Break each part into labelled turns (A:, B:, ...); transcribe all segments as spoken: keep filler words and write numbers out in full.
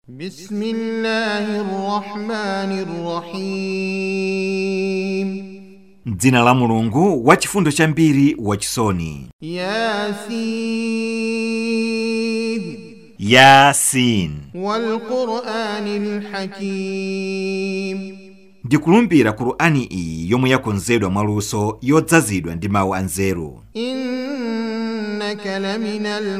A: Bismillahirrahmanirrahim.
B: Dzina la Mulungu wachifundo chambiri wachisoni.
A: Yasin.
B: Yasin.
A: Wal Qur'anil Hakim.
B: Ndikulumbira Qur'ani iyi yomwe yakonzedwa mwaluso yodzazidwa ndi mawu anzeru.
A: Innaka laminal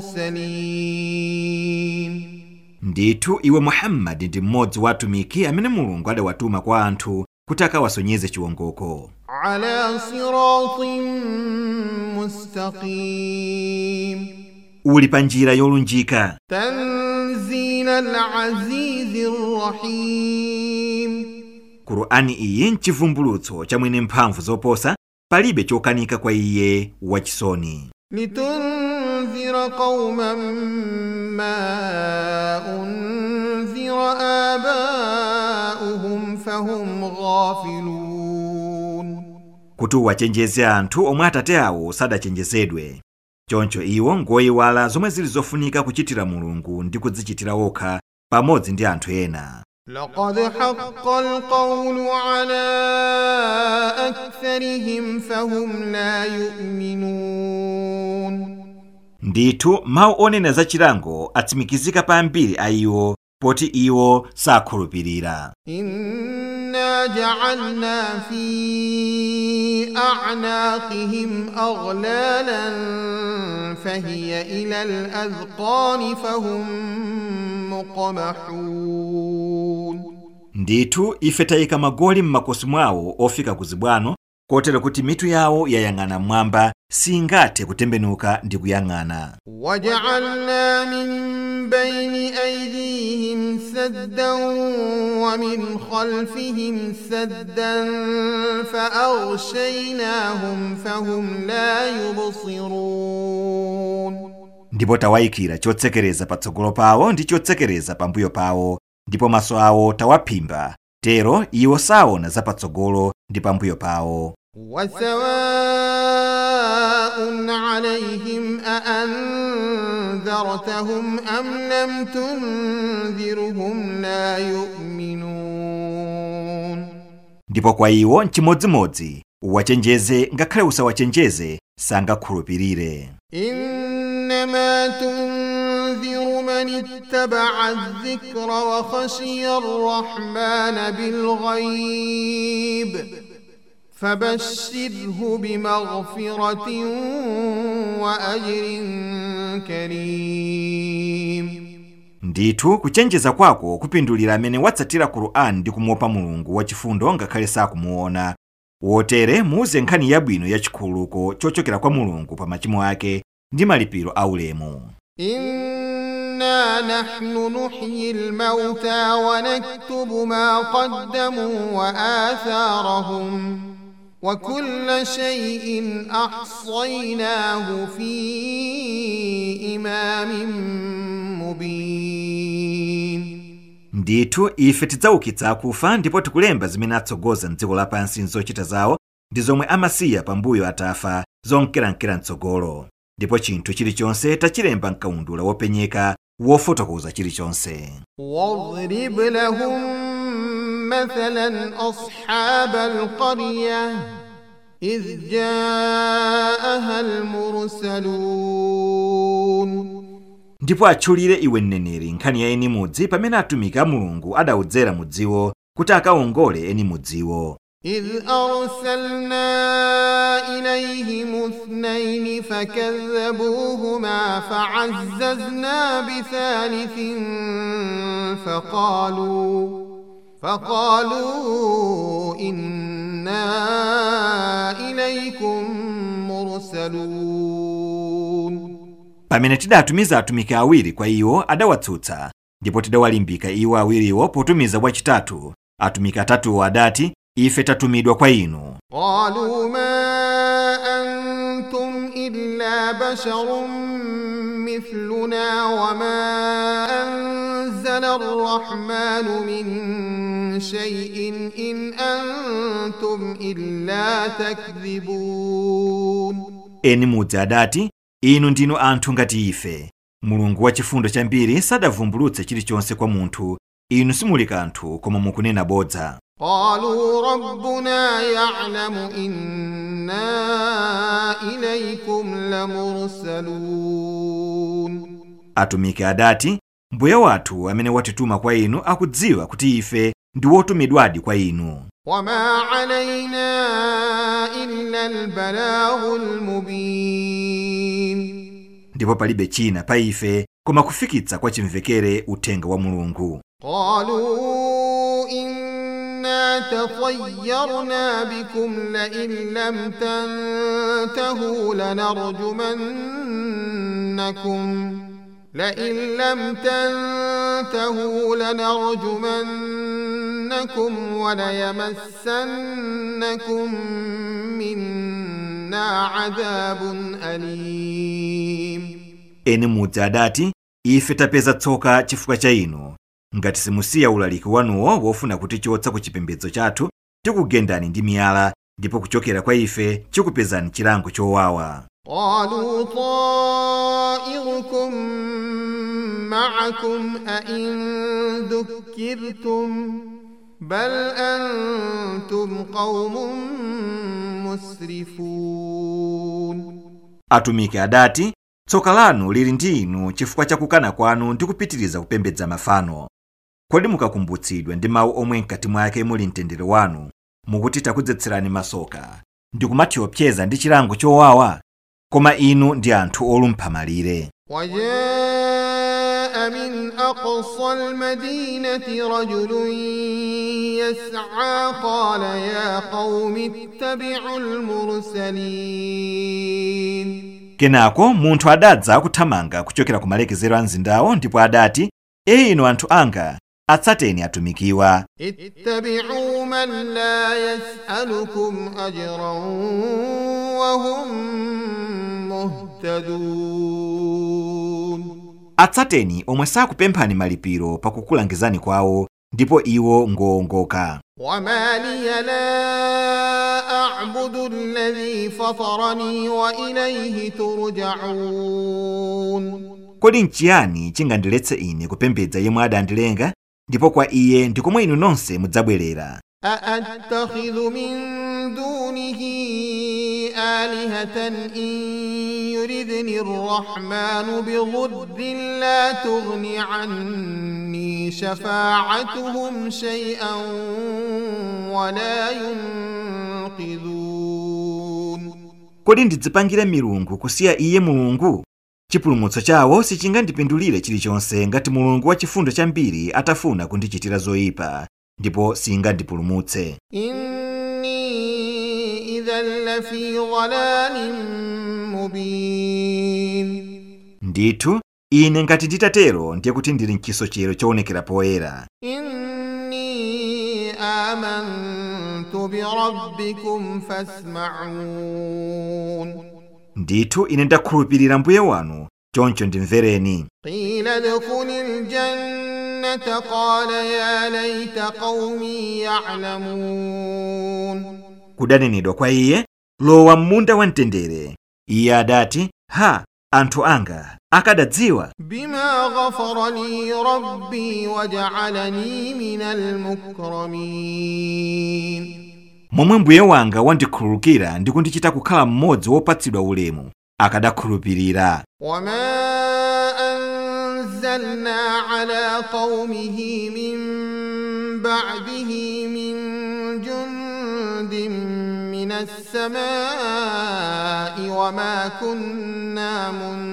A: mursalin.
B: Ndithu iwe Muhammad ndi mmodzi wa atumiki amene Mulungu adawatuma kwa anthu kuti akawasonyeze chiwongoko.
A: Ala siratin mustaqim.
B: Uli pa njira yolunjika.
A: Tanzilal azizir rahim.
B: Qur'ani iyi nchivumbulutso cha mwene mphamvu zoposa, palibe chokanika kwa iye wachisoni.
A: Litunzira qauman ma unzira aba'uhum fahum ghafilun.
B: Kuti wachenjeze anthu omwe atate awo sadachenjezedwe. Choncho iwo ngoyiwala zomwe zili zofunika kuchitira Mulungu ndi kudzichitira wokha pamodzi ndi anthu ena.
A: Laqad haqqal qawlu ala aktharihim fahum la yu'minun.
B: Ndithu mawu onena za chilango atsimikizika pa ambiri a iwo poti iwo sakhulupirira.
A: Inna ja'alna fi a'naqihim aghlalan fahiya ila al-adhqani fahum muqmahun.
B: Ndithu ife tayika magoli m'makosi mwawo ofika kuzibwano, kotero kuti mitu yawo yayang'ana mwamba singathe kutembenuka ndi kuyang'ana.
A: Waja'alna min bayni aydihim saddan wa min khalfihim saddan fa'aghshaynahum fahum la yubsirun. Ndipo
B: tawayikira chotsekereza patsogolo pawo ndi chotsekereza pambuyo pawo, ndipo maso awo tawaphimba, tero iwo saona zapatsogolo ndi pambuyo pawo.
A: Wasawa'un 'alayhim a'andhartahum am lam tunzirhum la yu'minun. Ndipo
B: kwa iwo nchimodzimodzi, uwachenjeze ngakhale usawachenjeze sangakhulupirire.
A: Innama tunziru man ittaba'a adh-dhikra wa khashiya ar-rahmana bil ghaib. Fabashshirhu bimaghfiratin wa ajrin karim.
B: Ndithu kuchenjeza kwako kupindulira amene watsatira Qur'an ndi kumuopa Mulungu wachifundo ngakhale sakumuona. Wotere muuze nkhani yabwino ya chikhululuko chochokera kwa Mulungu pa machimo ake ndi malipiro aulemu.
A: Inna nahnu nuhyil mauta wa naktubu ma qaddamu wa atharahum wa kulla shay'in ahsaynahu fi imamin mubin.
B: Ndithu ife tidzaukitsa akufa ndipo tikulemba zimene atsogoza mdziko lapansi nzochita zawo ndi zomwe amasiya pambuyo atafa zonkerankera mtsogolo. Ndipo chinthu chilichonse tachilemba mkaundula wopenyeka wofotokoza chilichonse.
A: Wadrib lahum mathalan ashabal qaryah idh ja'aha al-mursalun.
B: Ndipo atchulire iwe mneneri nkhani ya eni mudzi pamene atumiki a Mulungu adawudzera mudziwo kuti akawongole eni mudziwo.
A: إذ أرسلنا إليهم اثنين فكذبوهما فعززنا بثالث فقالوا فقالوا إنا إليكم مرسلون.
B: Pamene tidatumiza atumiki awiri kwa iwo adawatsutsa, ndipo tidawalimbika iwo awiriwo potumiza wachitatu. Atumiki atatuwo adati, ife tatumidwa kwa inu.
A: Qalu ma antum illa basharun mithluna wa ma anzala ar-rahmanu min shay'in in antum illa takdhibun.
B: Eni mudzi adati, inu ndinu anthu ngati ife, mulungu wa chifundo chambiri sadavumbulutse chilichonse kwa munthu, inu simuli kanthu koma mukunena bodza.
A: قالوا ربنا يعلم إنا إليكم لمرسلون.
B: Atumiki adati, mbuye wathu amene watituma kwa inu akudziwa kuti ife ndi wotumidwadi kwa inu.
A: وما علينا إلا البلاغ المبين.
B: Ndipo palibe china pa ife koma kufikitsa kwa chimvekere uthenga wa Mulungu.
A: قالوا إنا تطيرنا بكم لئن لم تنتهوا لنرجمنكم لئن لم تنتهوا لنرجمنكم وليمسنكم منا عذاب أليم.
B: Eni mudzi adati, ife tapeza tsoka chifukwa cha inu, ngati simusiya ulaliki wanuwo wofuna kutichotsa ku chipembedzo chathu, tikugendani ndi miyala, ndipo kuchokera kwa ife chikupezani chilango chowawa.
A: قالوا طائركم معكم أئن ذكرتم بل أنتم قوم مسرفون.
B: Atumiki adati, tsoka lanu lili ndi inu chifukwa cha kukana kwanu ndi kupitiriza kupembedza mafano. Kodi mukakumbutsidwa ndi mawu omwe mkati mwake muli mtendere wanu, mukuti takudzetserani masoka ndi kumathiopseza ndi chilango chowawa? Koma inu ndi anthu olumpha malire.
A: وجاء من أقصى المدينة رجل يسعى قال يا قوم اتبعوا المرسلين.
B: Kenako munthu adadza kuthamanga kuchokera ku malekezero a mzindawo ndipo adati, "Ee inu anthu anga, atsateni atumikiwa.
A: اتبعوا من لا يسألكم أجرا وهم مهتدون."
B: Atsateni omwe sakupemphani malipiro pakukulangizani kwawo, ndipo iwo ngowongoka.
A: وما لي لا أعبد الذي فطرني وإليه ترجعون.
B: Kodi nchiyani chingandiletse ine kupembedza yemwe adandilenga, ndipo kwa iye ndikomwe inu nonse mudzabwerera.
A: أأتخذ من دونه آلهة إن يردني الرحمن بضر لا تغني عني شفاعتهم شيئا ولا ينقذون.
B: Kodi ndidzipangire milungu kusiya iye Mulungu? Chipulumutso chawo sichingandipindulire chilichonse ngati Mulungu wa chifundo chambiri atafuna kundichitira zoyipa, ndipo singandipulumutse.
A: Inni idhan lafi dhalalin mubin.
B: Ndithu, ine ngati nditatero ndiye kuti ndili mchisochero choonekera poyera.
A: Inni amantu bi rabbikum fasma'un.
B: Ndithu ine ndakhulupirira mbuye wanu, choncho ndimvereni.
A: Qila dkhulil jannata qala ya layta qaumi ya'lamun.
B: Kudanenedwa kwa iye, lowa munda wa mtendere. Iye adati, ha, anthu anga akadadziwa.
A: Bima ghafara li rabbi waja'alani minal mukramin.
B: Momwe mbuye wanga wandikhululukira ndi kundichita kukhala mmodzi wopatsidwa ulemu, akadakhulupirira.
A: Wama anzalna ala qaumihi min ba'dihi min jundin minas samai wama kunna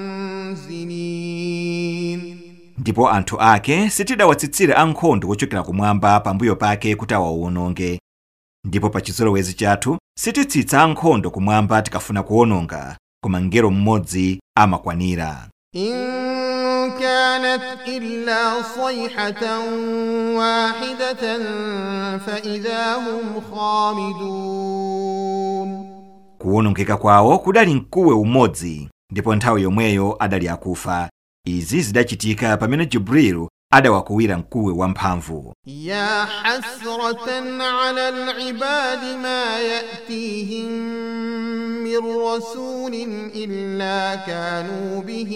A: munzilin.
B: Ndipo anthu ake sitidawatsitsire ankhondo kuchokera kumwamba pambuyo pake kuti awawononge. Ndipo pa chizolowezi chathu sititsitsa ankhondo kumwamba tikafuna kuwononga, koma mngelo mmodzi amakwanira.
A: In kanat illa sayhatan wahidatan fa idha hum khamidun.
B: Kuwonongeka kwawo kudali mkuwe umodzi, ndipo nthawi yomweyo adali akufa. Izi zidachitika pamene Jibrilu adawakuwira mkuwe wamphamvu.
A: Ya hasratan ala al-ibadi ma yatihim من رسول إلا كانوا به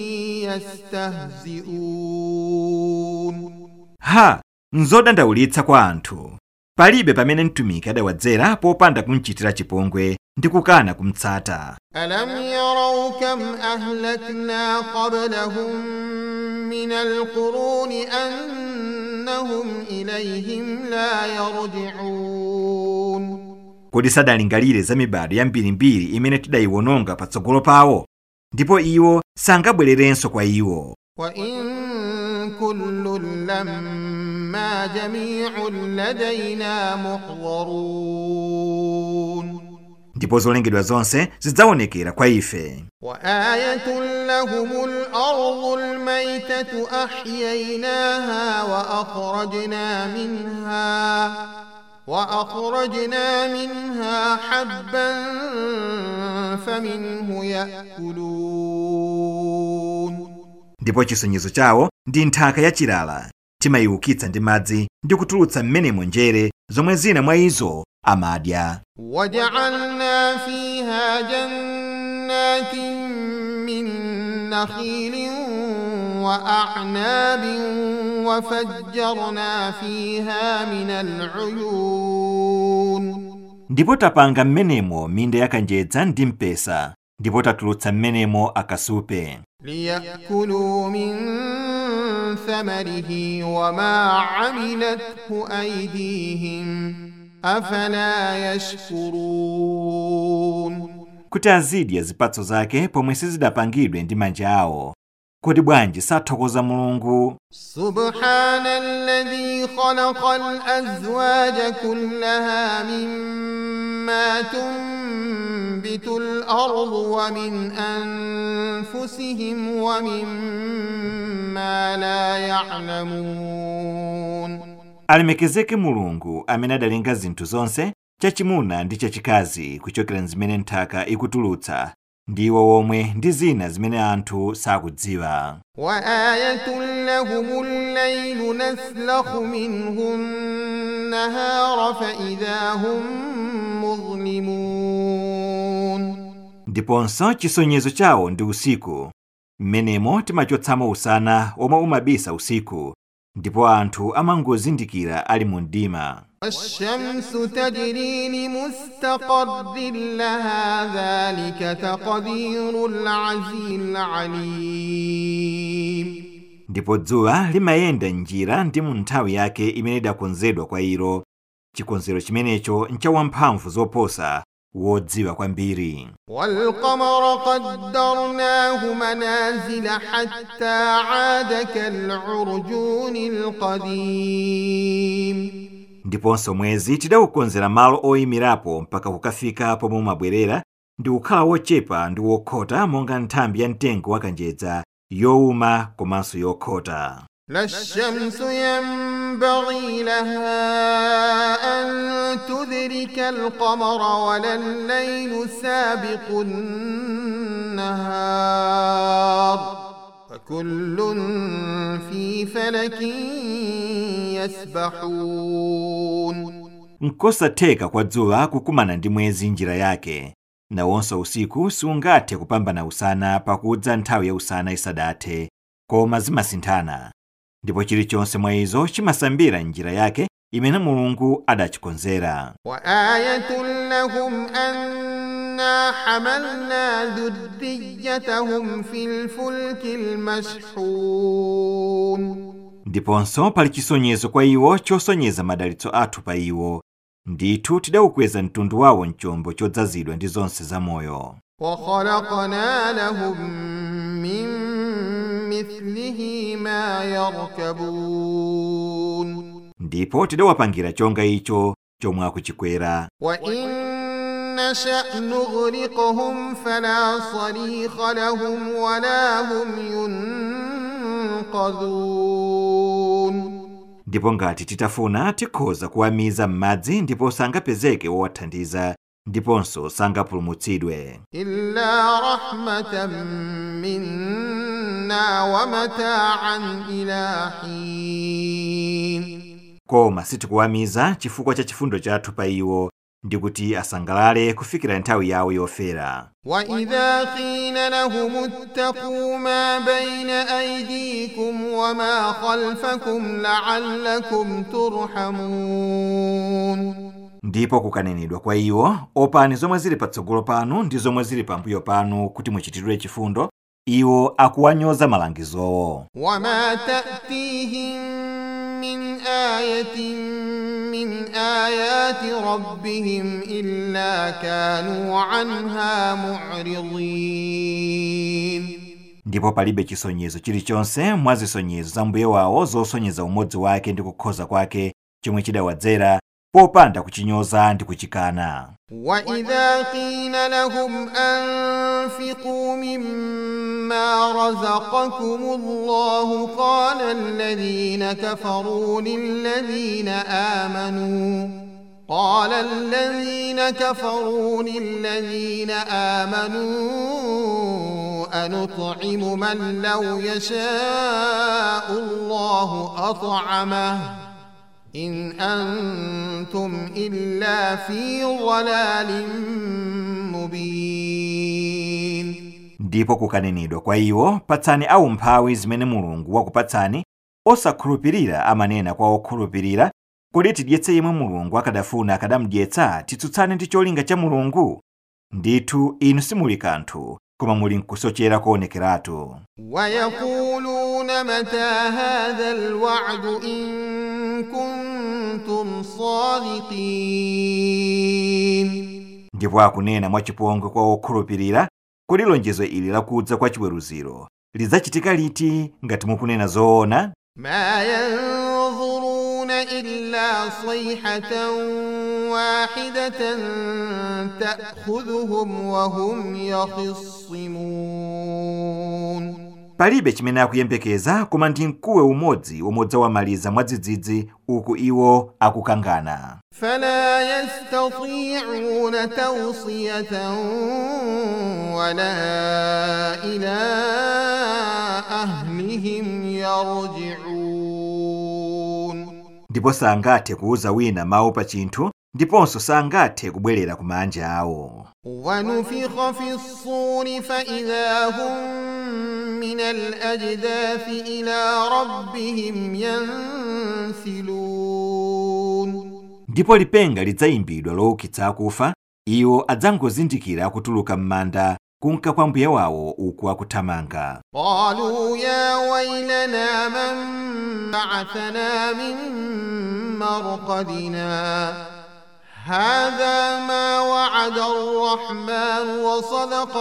A: يستهزئون.
B: Ha, nzodandaulitsa kwa anthu. Palibe pamene mtumiki adawadzera popanda kumchitira chipongwe ndi kukana kumtsata.
A: ألم يروا كم أهلكنا قبلهم من القرون أنهم إليهم لا يرجعون.
B: Kodi sadalingalire za mibado yambirimbiri imene tidayiwononga patsogolo pawo, ndipo iwo sangabwererenso kwa iwo.
A: وإن كل لما جميع لدينا محضرون.
B: Ndipo zolengedwa zonse zidzaonekera kwa ife.
A: وآية لهم الأرض الميتة أحييناها وأخرجنا منها وأخرجنا منها حبا فمنه يأكلون.
B: Ndipo chisonyezo chawo ndi nthaka yachilala, timayiukitsa ndi madzi ndi kutulutsa m'menemo njere zomwe zina mwa izo amadya.
A: وجعلنا فيها جنات من نخيل وأعناب وفجرنا فيها من العيون.
B: Ndipo tapanga m'menemo minda yakanjedza ndi mpesa, ndipo tatulutsa m'menemo akasupe.
A: ليأكلوا من ثمره وما عملته أيديهم أفلا يشكرون.
B: Kuti azidya zipatso zake pomwe sizidapangidwe ndi manja awo. Kodi bwanji sathokoza Mulungu?
A: سبحان الذي خلق الأزواج كلها مما تنبت الأرض ومن أنفسهم ومما لا يعلمون.
B: Alemekezeke Mulungu amene adalenga zinthu zonse, chachimuna ndi chachikazi kuchokera zimene nthaka ikutulutsa, ndiwo womwe ndi zina zimene anthu sakudziwa.
A: وآية لهم الليل نسلخ منه النهار فإذا هم مظلمون.
B: Ndiponso chisonyezo chawo ndi usiku, m'menemo timachotsamo usana omwe umabisa usiku, ndipo anthu amangozindikira ali mu mdima.
A: والشمس تجري لمستقر لها ذلك تقدير العزيز العليم.
B: Ndipo dzuwa limayenda njira ndi mu nthawi yake imene idakonzedwa kwa ilo, chikonzero chimenecho ncha wamphamvu zoposa, wodziwa kwambiri.
A: والقمر قدرناه منازل حتى عاد كالعرجون القديم.
B: Ndiponso mwezi tidawukonzera malo oyimirapo mpaka kukafika pomwe umabwerera ndi kukhala wochepa ndi wokhota monga nthambi ya mtengo wakanjedza, yowuma komanso yokhota.
A: لا الشمس ينبغي لها أن تدرك القمر ولا الليل سابق النهار فكل في فلك يسبحون.
B: Nkosatheka kwa dzuwa kukumana ndi mwezi njira yake, nawonso usiku sungathe kupambana usana pakudza nthawi ya usana isadathe, koma zimasinthana. Ndipo chilichonse mwa izo chimasambira njira yake imene Mulungu adachikonzera.
A: وآية لهم أنا حملنا ذريتهم في الفلك المشحون.
B: Ndiponso pali chisonyezo kwa iwo chosonyeza madalitso athu pa iwo, ndithu tidawukweza mtundu wawo mchombo chodzazidwa ndi zonse zamoyo.
A: وخلقنا لهم من مثله ما يركبون.
B: Ndipo tidawapangira chonga icho chomwe akuchikwera.
A: وإن نشأ نغرقهم فلا صريخ لهم ولا هم ينقذون.
B: Ndipo ngati titafuna tikhoza kuwamiza m'madzi ndipo sangapezeke wowathandiza, ndiponso sangapulumutsidwe.
A: إلا رحمة منا ومتاعا إلى حين.
B: Koma sitikuwamiza chifukwa cha chifundo chathu pa iwo, ndikuti asangalale kufikira nthawi yawo yofera.
A: وإذا قيل لهم اتقوا ما بين أيديكم وما خلفكم لعلكم ترحمون.
B: Ndipo kukanenedwa kwa iwo, opani zomwe zili patsogolo panu ndi zomwe zili pambuyo panu kuti muchitidwe chifundo, iwo akuwanyoza malangizowo.
A: وما تأتيهم من آية من آيات ربهم إلا كانوا عنها معرضين.
B: Ndipo palibe chisonyezo chilichonse mwa zisonyezo za mbuye wawo zosonyeza umodzi wake ndi kukhoza kwake chomwe chidawadzera popanda kuchinyoza ndi kuchikana.
A: وإذا قيل لهم أنفقوا مما رزقكم الله قال الذين كفروا للذين آمنوا قال الذين كفروا للذين آمنوا أنطعم من لو يشاء الله أطعمه إن أنتم إلا في ضلال مبين.
B: Ndipo kukanenedwa kwa iwo, patsani awu mphawi zimene Mulungu wakupatsani, osakhulupirira amanena kwa okhulupirira, kodi tidyetse yemwe Mulungu akadafuna akadamudyetsa titsutsane ndi cholinga cha Mulungu? Ndithu inu simuli kanthu, koma muli nkusochera koonekeratu.
A: ويقولون متى هذا الوعد إن كنتم صادقين.
B: Ndipo akunena mwachipongwe kwa okhulupirira, kodi lonjezo ili lakudza kwa chiweruziro lidzachitika liti ngati mukunena zoona?
A: ما ينظرون إلا صيحة واحدة تأخذهم وهم يخصمون.
B: Palibe chimene akuyembekeza koma ndi mkuwe umodzi umodzi wamaliza mwadzidzidzi uku iwo akukangana.
A: فلا يستطيعون توصية ولا إلى أهلهم يرجعون.
B: Ndipo sangathe kuuza wina mawu pa chinthu, ndiponso sangathe kubwerera ku manja awo.
A: ونفخ في الصور فإذا هم من الأجداث إلى ربهم ينسلون.
B: Ndipo lipenga lidzayimbidwa loukitsa akufa, iwo adzangozindikira kutuluka m'manda kunka kwa mbuye wawo uku akuthamanga.
A: قالوا يا ويلنا من بعثنا من مرقدنا هذا ما وعد الرحمن وصدق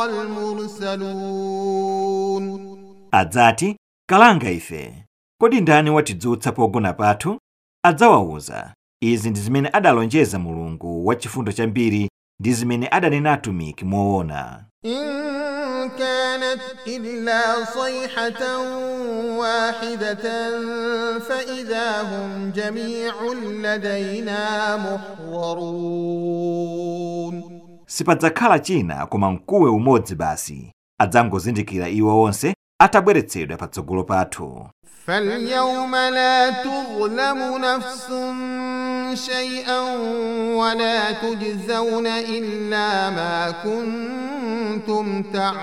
A: المرسلون.
B: Adzati, kalanga ife, kodi ndani watidzutsa pogona pathu? Adzawawuza, izi ndi zimene adalonjeza Mulungu wachifundo chambiri ndi zimene adanena atumiki moona.
A: إن كانت إلا صيحة واحدة فإذا هم جميع لدينا محضرون.
B: Sipadzakhala china koma mkuwe umodzi basi, adzangozindikira iwo onse atabweretsedwa patsogolo pathu.
A: فاليوم لا تظلم نفس شيئا ولا تجزون إلا ما كنتم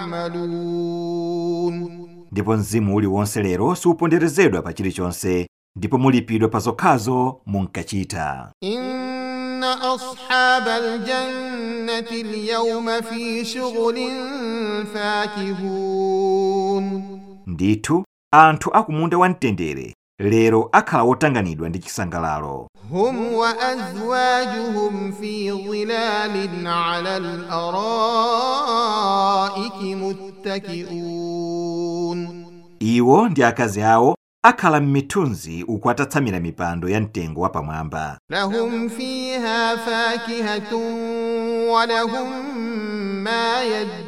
A: تعملون.
B: Ndipo mzimu uliwonse lero suponderezedwa pa chilichonse, ndipo mulipidwa pa zokhazo munkachita.
A: إن أصحاب الجنة اليوم في شغل فاكهون.
B: Ndithu anthu akumunda wamtendere lero akhala otanganidwa ndi chisangalalo.
A: هم وأزواجهم في ظلال على الأرائك متكئون.
B: Iwo ndi akazi awo akhala m'mithunzi uku atatsamira mipando ya mtengo wapamwamba.
A: لهم فيها فاكهة ولهم ما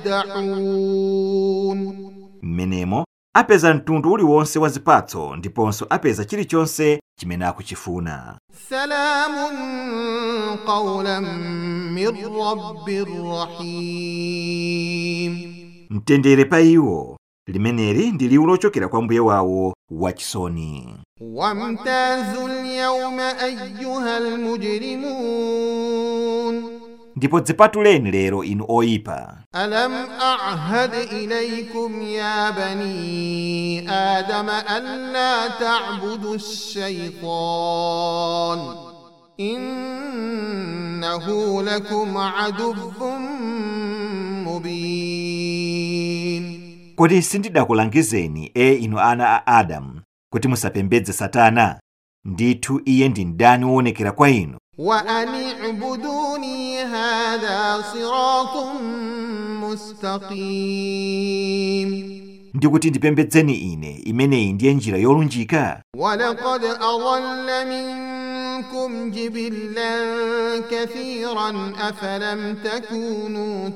A: يدعون.
B: Mmenemo apeza mtundu uliwonse wa zipatso ndiponso apeza chilichonse chimene akuchifuna.
A: سلام قولا من رب رحيم.
B: Mtendere pa iwo, limeneli ndi liwu lochokera kwa mbuye wawo wachisoni.
A: وامتازوا اليوم أيها المجرمون.
B: ndipo dzipatuleni lero inu oyipa.
A: ألم أعهد إليكم يا بني آدم ألا تعبدوا الشيطان إنه لكم عدو مبين.
B: Kodi sindidakulangizeni e inu ana a Adamu kuti musapembedze Satana? Ndithu iye ndi mdani woonekera kwa inu.
A: وأن اعبدوني هذا صراط مستقيم.
B: Ndikuti ndipembedzeni ine, imeneyi ndiye njira yolunjika.
A: ولقد أضل منكم جبلا كثيرا أفلم تكونوا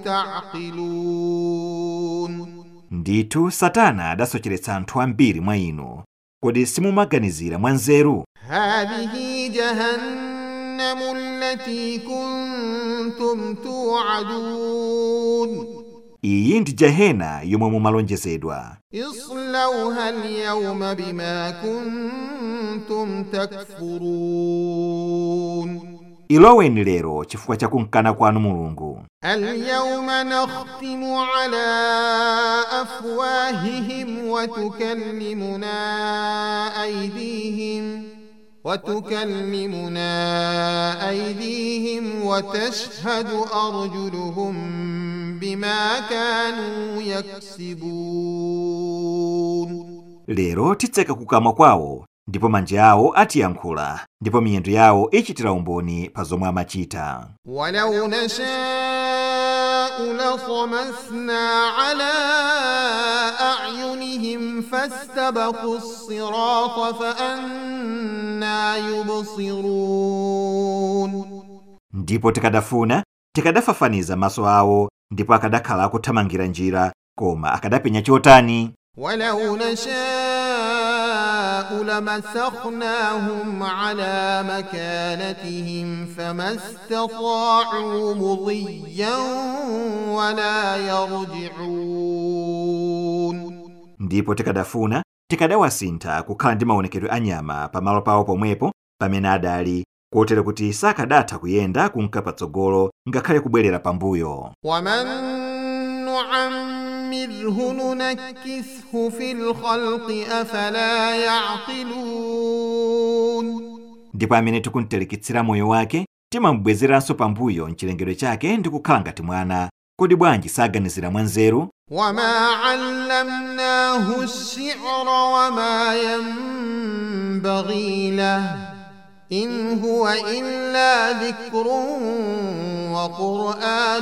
A: تعقلون.
B: Ndithu Satana adasocheretsa anthu ambiri mwa inu. Kodi simumaganizira mwanzeru?
A: هذه جهنم التي كنتم توعدون.
B: Iyi ndi Jehena yomwe mumalonjezedwa.
A: اصلوها اليوم بما كنتم تكفرون.
B: Iloweni lero chifukwa cha kunkana kwanu Mulungu.
A: اليوم نختم على أفواههم وتكلمنا أيديهم وتكلمنا أيديهم وتشهد أرجلهم بما كانوا يكسبون.
B: Lero titseka kukamwa kwawo, ndipo manja awo atiyankhula, ndipo miyendo yawo ichitira umboni pa zomwe amachita.
A: ولو نشاء لطمسنا على أعينهم فاستبقوا الصراط فأنى يبصرون.
B: Ndipo tikadafuna, tikadafafaniza maso awo, ndipo akadakhala akuthamangira njira, koma akadapenya chotani.
A: ولو نشاء لمسخناهم على مكانتهم فما استطاعوا مضيا ولا يرجعون.
B: Ndipo tikadafuna, tikadawasintha kukhala ndi maonekedwe anyama pamalo pawo pomwepo pamene adali, kotero kuti sakadatha kuyenda kunka patsogolo ngakhale kubwerera pambuyo.
A: ومن نعمره ننكسه في الخلق أفلا يعقلون.
B: Ndipo amene tikuntelikitsira moyo wake timambwezeranso pambuyo mchilengedwe chake ndi kukhala ngati mwana. Kodi bwanji saganizira mwanzeru?
A: وما علمناه الشعر وما ينبغي له إن هو إلا ذكر وقرآن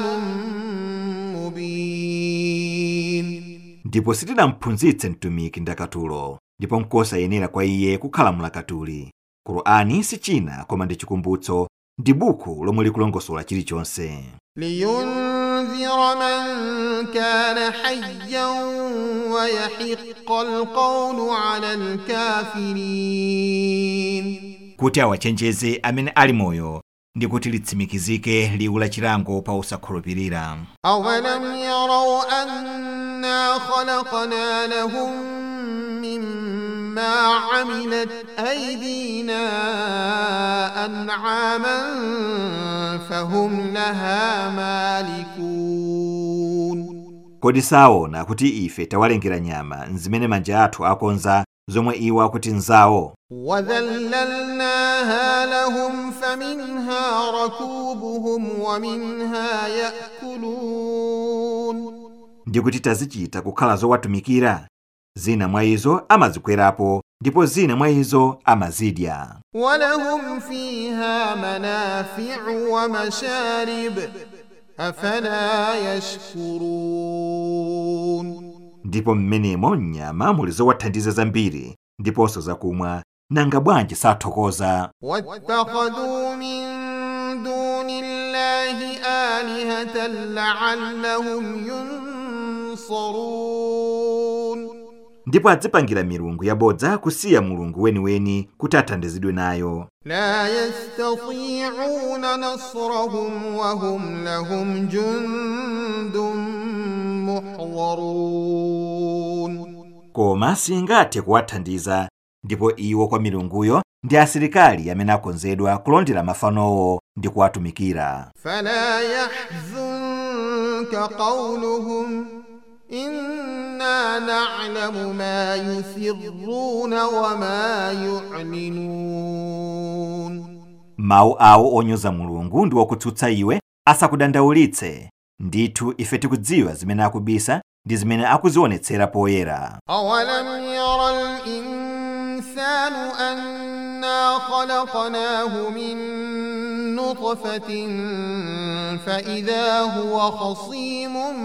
A: مبين.
B: Ndipo sitidamphunzitse mtumiki ndakatulo, ndipo nkosayenera kwa iye kukhala mlakatuli. Qur'ani si china koma ndi chikumbutso, ndi buku lomwe likulongosola chilichonse.
A: لينذر من كان حيا ويحق القول على الكافرين.
B: Kuti awachenjeze amene ali moyo, ndi kuti litsimikizike liwu la chilango pa osakhulupirira.
A: أولم يروا أنا خلقنا لهم مما عملت أيدينا أنعاما فهم لها مالكون.
B: Kodi saona kuti ife tawalengera nyama nzimene manja athu akonza zomwe iwo akuti nzawo.
A: وذللناها لهم فمنها ركوبهم ومنها يأكلون.
B: Ndikuti tazichita kukhala zowatumikira, zina mwa izo amazikwerapo, ndipo zina mwa izo amazidya.
A: ولهم فيها منافع ومشارب أفلا يشكرون.
B: Ndipo mmenemo nyama muli zowathandiza zambiri, ndiponso zakumwa, nanga bwanji sathokoza.
A: واتخذوا من دون الله آلهة لعلهم ينصرون.
B: Ndipo adzipangira milungu yabodza kusiya Mulungu weniweni kuti athandizidwe nayo.
A: لا يستطيعون نصرهم وهم لهم جند محضرون.
B: Koma singathe kuwathandiza, ndipo iwo kwa milunguyo ndi asilikali amene akonzedwa kulondera mafanowo ndi kuwatumikira.
A: Fala yahzunka qawluhum inna na'lamu ma yusirruna wa ma yu'linun.
B: Mawu awo onyoza Mulungu ndi wokutsutsa iwe asakudandaulitse. Ndithu ife tikudziwa zimene akubisa ndi zimene akuzionetsera poyera.
A: Awalam yara al-insanu anna khalaqnahu min nutfatin fa idha huwa khasimun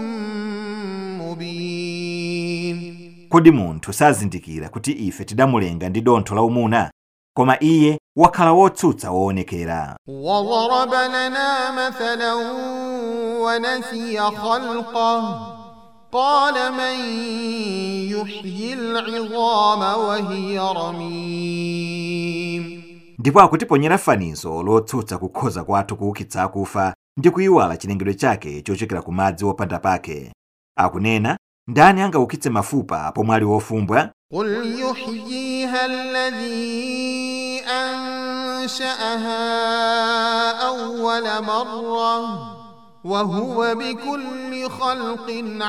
A: mubin.
B: Kodi munthu sazindikira kuti ife tidamulenga ndi dontho la umuna, koma iye wakhala wotsutsa woonekera.
A: Wa daraba lana mathalan wa nasiya khalqahu qala man yuhyi al-'idhama wa hiya ramim.
B: Ndipo akutiponyera fanizo lotsutsa kukhoza kwathu kuukitsa akufa ndi kuyiwala chilengedwe chake chochokera ku madzi wopanda pake. Akunena, ndani angaukitse mafupa pomwe ali wofumbwa?
A: Qul yuhyiha alladhi ansha'aha awwala marra wa huwa bikulli khalqin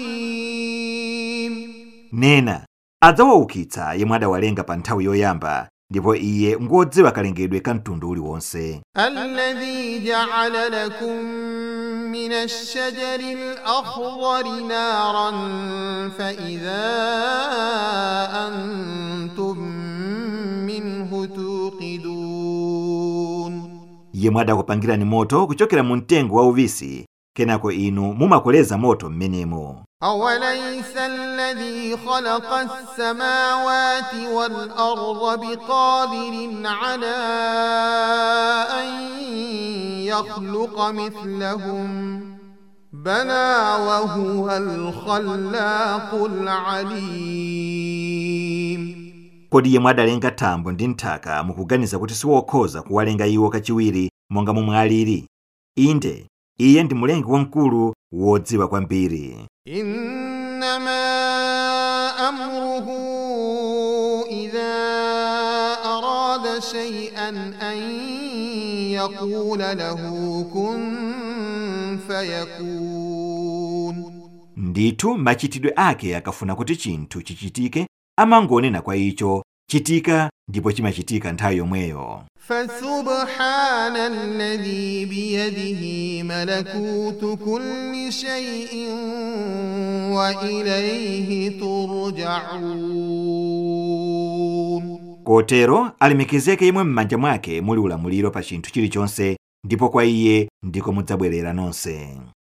A: alim.
B: Nena, adzawaukitsa yemwe adawalenga pa nthawi yoyamba, ndipo iye ngodziwa kalengedwe ka mtundu uliwonse.
A: Alladhi ja'ala lakum min ash-shajari al-akhdari naran fa idha antum minhu tuqidun.
B: Yemwe adakupangirani moto kuchokera mu mtengo wa uvisi, kenako inu mumakoleza moto mmenemo.
A: Awalaysa alladhi khalaqa as-samawati wal-ardha biqadirin ala an yakhluqa mithlahum bala wa huwa al-khallaqul alim.
B: Kodi yemwe adalenga thambo ndi nthaka mukuganiza kuti siwokhoza kuwalenga iwo kachiwiri monga momwe alili? Inde, iye ndi mulengi wamkulu wodziwa kwambiri.
A: Innama amruhu idha arada shay'an an yaqula lahu kun fayakun.
B: Ndithu machitidwe ake akafuna kuti chinthu chichitike, amangonena kwa icho chitika ndipo chimachitika nthawi yomweyo.
A: Fasubhana alladhi biyadihi malakutu kulli shay'in wa ilayhi turja'un.
B: Kotero alemekezeke yemwe m'manja mwake muli ulamuliro pa chinthu chilichonse, ndipo kwa iye ndiko mudzabwerera nonse.